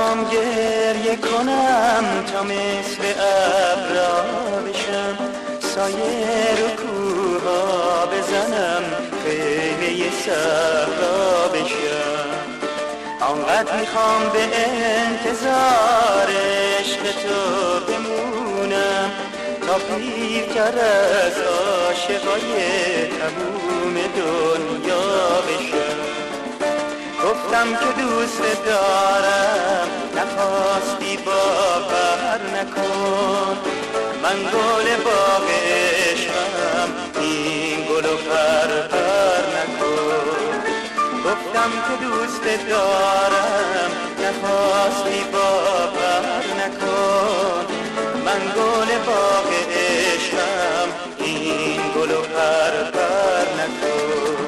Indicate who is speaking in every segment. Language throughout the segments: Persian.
Speaker 1: میخوام گریه کنم تا مثل ابرا بشم، سایه رو کوها بزنم، خیمه صحرا بشم. آنقدر میخوام به انتظار عشق تو بمونم تا پیرتر از عاشقای تموم دنیا بشم. گفتم که دوست دارم، نخواستی باور نکن، من گل باغ عشقم، این گلو پر نکن. گفتم که دوست دارم، نخواستی باور نکن، من گل باغ عشقم، این گلو پر نکن.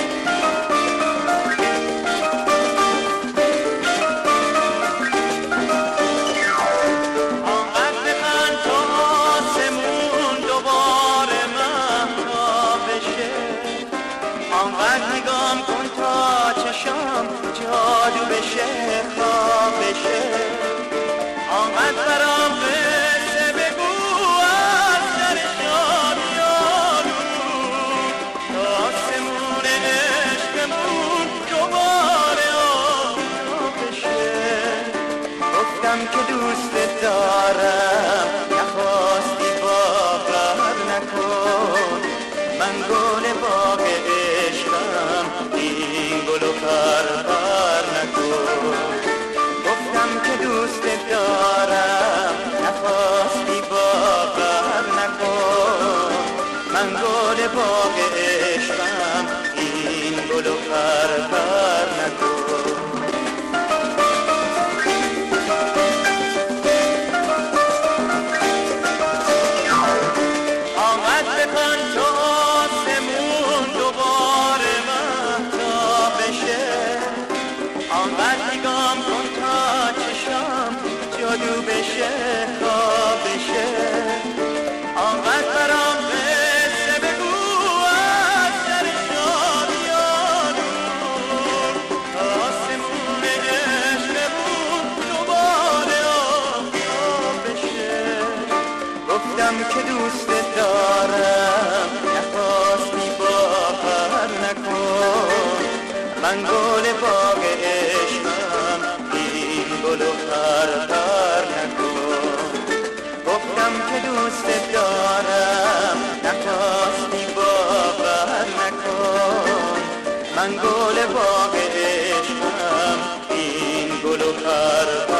Speaker 1: جادو بشه، خواب بشه، آمد برام قصه بگو از در شادیانو، تا آسمون عشقمون دوباره آفتاب بشه. گفتم که دوست دارم، نخواستی باور نکن، من گل باغ عشقم، این گلو پر نکن. گفتم که دوست دارم، نخواستی باور نکن، من گل باغ عشقم، این گلو پر نکن. آمد بکن تو آسمون دوباره مهتاب بشه، آمد نگام کن تا چشام جادو بشه، خواب بشه، آمد برام قصه بگو از در شادیانو، تا آسمون عشقمون دوباره آفتاب بشه. گفتم که دوست دارم، نخواستی باور نکن، من گل باغ عشقم، این گلو پر نکن. گفتم که دوست دارم، نخواستی باور نکن، من گل باغ عشقم، این گلو پر